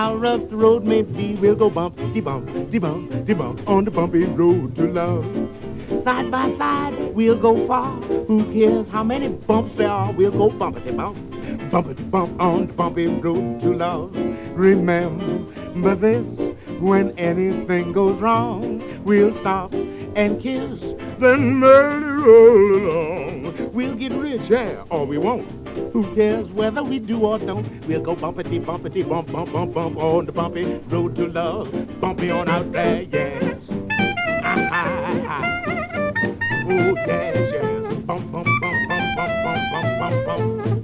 how rough the road may be, we'll go bumpty bump, de bump, de bump on the bumpy road to love. Side by side, we'll go far. Who cares how many bumps there are? We'll go bumpity bump on the bumpy road to love. Remember this, when anything goes wrong, we'll stop and kiss, then merrily roll along. We'll get rich, yeah, or we won't. Who cares whether we do or don't? We'll go bumpity bump, bump on the bumpy road to love. Bumpy on out there, yes. Oh, yes, yes. Bump.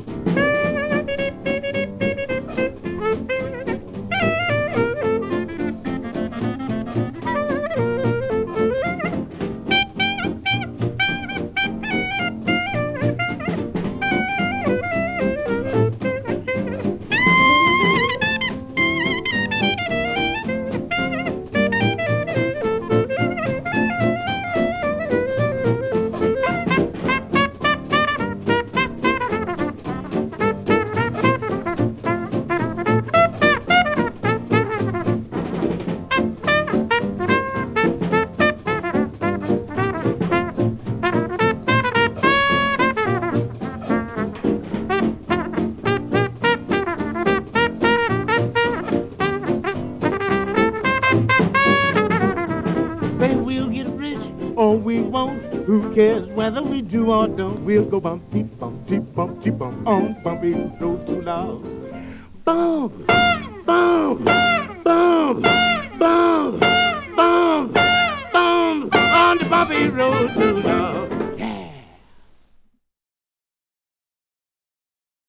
Say we'll get rich or we won't. Who cares whether we do or don't? We'll go bumpty bump on bumpy road to love. Bump, bump, bump.